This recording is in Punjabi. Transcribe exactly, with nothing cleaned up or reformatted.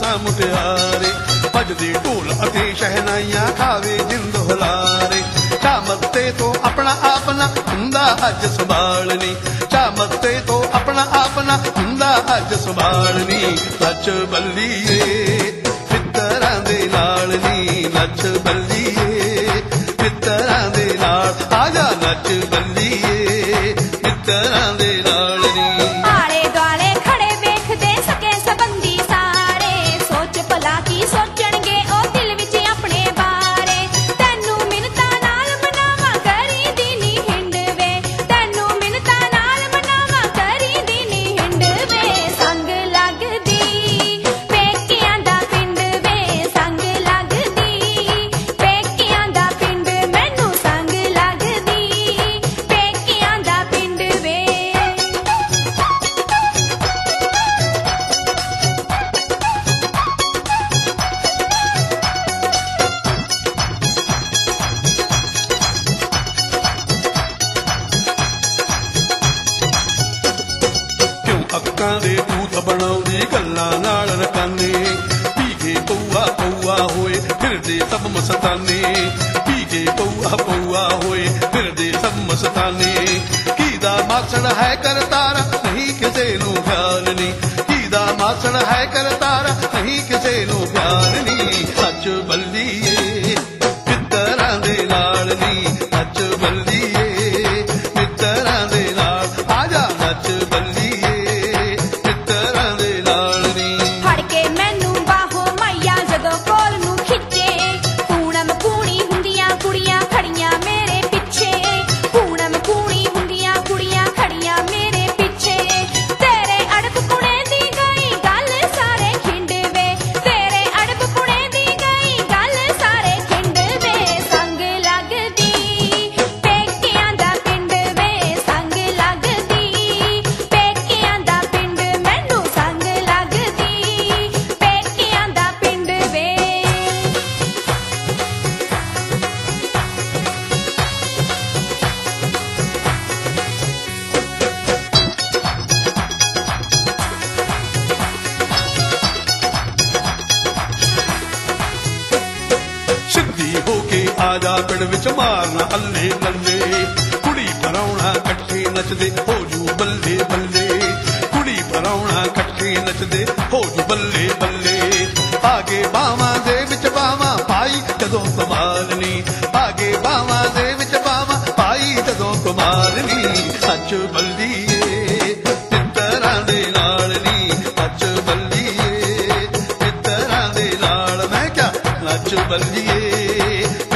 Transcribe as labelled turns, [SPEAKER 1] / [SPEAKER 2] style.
[SPEAKER 1] ਸੋਹਣਾ ਮੁਟਿਆਰੇ ਭਜਦੇ ਢੋਲ ਅਤੇ ਸ਼ਹਿਨਾਈਆਂ ਖਾਵੇ ਜਿੰਦ ਹੁਲਾਰੇ ਚਾਮਤੇ ਤੋਂ ਆਪਣਾ ਆਪਣਾ ਹੁੰਦਾ ਅੱਜ ਸੰਭਾਲਣੀ ਚਾਮਤੇ ਤੋਂ ਆਪਣਾ ਆਪਣਾ ਹੁੰਦਾ ਅੱਜ ਸੰਭਾਲਣੀ ਨੱਚ ਬੱਲੀਏ ਮਿੱਤਰਾਂ ਦੇ ਨਾਲ ਨੀ ਨੱਚ ਬੱਲੀਏ ਮਿੱਤਰਾਂ ਦੇ ਨਾਲ ਆਜਾ ਨੱਚ ਬੱਲੀਏ ਮਿੱਤਰਾਂ ਦੇ ਨਾਲ ਨੀ
[SPEAKER 2] ਆਲੇ ਦੁਆਲੇ ਖੜੇ ਵੇਖਦੇ ਸਕੇ ਸੰਬੰਧੀ ਸਾਰੇ ਸੋਚ ਭਲਾ ਕੀ ਸੋਚਣਗੇ ਉਹ ਦਿਲ ਵਿੱਚ ਆਪਣੇ ਬਾਰੇ ਤੈਨੂੰ ਮਿੰਨਤਾਂ ਨਾਲ ਮਨਾਵਾ ਕਰੀ ਦੀ ਨੀ ਹਿੰਡ ਵੇ ਤੈਨੂੰ ਮਿੰਨਤਾਂ ਨਾਲ ਮਨਾਵਾ ਕਰੀ ਦੀ ਨੀ ਹਿੰਡ ਵੇ ਸੰਗ ਲੱਗਦੀ ਪੇਕਿਆਂ ਦਾ ਪਿੰਡ ਵੇ ਸੰਗ ਲੱਗਦੀ ਪੇਕਿਆਂ ਦਾ ਪਿੰਡ ਮੈਨੂੰ ਸੰਗ ਲੱਗਦੀ ਪੇਕਿਆਂ ਦਾ ਪਿੰਡ ਵੇ
[SPEAKER 1] ਕਿਉਂ ਅੱਖਾਂ ਦੇ ਭੂਤ ਬਣਾਉਂਦੀ ਗੱਲਾਂ ਨਾਲ ਰਕਾਨੇ ਭੀਗੇ ਪਊਆ ਪਊਆ ਹੋਏ ਫਿਰਦੇ ਸਭ ਮਸਤਾਨੇ ਭੀਗੇ ਪਊਆ ਪਊਆ ਹੋਏ ਫਿਰਦੇ ਸਭ ਮਸਤਾਨੇ ਕੀਦਾ ਮਾਸੜ ਹੈ ਕਰਤਾਰ ਨਹੀਂ ਕਿਸੇ ਨੂੰ ਖਿਆਲ ਨਹੀਂ ਕੀਦਾ ਮਾਸੜ ਹੈ ਕਰਤਾਰ ਨਹੀਂ ਕਿਸੇ ਨੂੰ ਖਿਆਲ ਨਹੀਂ ਨੱਚ ਬੱਲੀਏ ਮਿੱਤਰਾਂ ਦੇ ਨਾਲ ਨੀ ਨੱਚ ਬੱਲੀਏ ਮਿੱਤਰਾਂ ਦੇ ਨਾਲ ਆਜਾ ਨੱਚ ਬੱਲੀਏ ਮਿੱਤਰਾਂ ਦੇ ਨਾਲ ਨੀ
[SPEAKER 2] ਫੜ ਕੇ ਮੈਨੂੰ ਬਾਹੋਂ ਮਾਇਆ ਜਦੋਂ ਕੋਲ ਨੂੰ ਖਿੱਚੇ ਪੂਣਮ ਕੂਣੀ ਹੁੰਦੀਆਂ ਕੁੜੀਆਂ ਖੜੀਆਂ ਮੇਰੇ ਪਿੱਛੇ ਪੂਣਮ ਕੂਣੀ ਹੁੰਦੀਆਂ ਕੁੜੀਆਂ ਖੜੀਆਂ ਮੇਰੇ ਪਿੱਛੇ ਤੇਰੇ ਅੜਬ ਕੁੜੇ ਦੀ ਗਈ ਗੱਲ ਸਾਰੇ ਖਿੰਡ ਵੇ ਤੇਰੇ ਅੜਬ ਕੁੜੇ ਦੀ ਗਈ ਗੱਲ ਸਾਰੇ ਖਿੰਡ ਵੇ ਸੰਗ ਲੱਗਦੀ ਪੇਕਿਆਂ ਦਾ ਪਿੰਡ ਵੇ ਸੰਗ ਲੱਗਦੀ ਪੇਕਿਆਂ ਦਾ ਪਿੰਡ ਮੈਨੂੰ ਸੰਗ ਲੱਗਦੀ ਪੇਕਿਆਂ ਦਾ ਪਿੰਡ ਵੇ
[SPEAKER 1] ਸਿੱਧੀ ਹੋ ਕੇ ਆਜਾ ਪਿੰਡ ਵਿੱਚ ਮਾਰਨਾ ਅੱਲੇ ਲੱਲੇ ਕੁੜੀ ਪਰਾਉਣਾ ਇਕੱਠੇ ਨੱਚਦੇ ਹੋ ਜੂ ਬੱਲੇ ਬੱਲੇ ਕੁੜੀ ਪਰਾਉਣਾ ਇਕੱਠੇ ਨੱਚਦੇ ਹੋ ਜੂ ਬੱਲੇ ਬੱਲੇ ਆਗੇ ਬਾਵਾਂ ਦੇ ਵਿੱਚ ਬਾਵਾਂ ਪਾਈ ਜਦੋਂ ਕਮਾਲ ਨੀ ਆਗੇ ਬਾਵਾਂ ਦੇ ਵਿੱਚ ਬਾਵਾਂ ਪਾਈ ਜਦੋਂ ਕਮਾਲ ਨੀ ਨੱਚ ਬੱਲੀਏ ਮਿੱਤਰਾਂ ਦੇ ਨਾਲ ਨੀ ਨੱਚ ਬੱਲੀਏ ਮਿੱਤਰਾਂ ਦੇ ਨਾਲ ਮੈਂ ਕਿਹਾ ਨੱਚ ਬੱਲੀਏ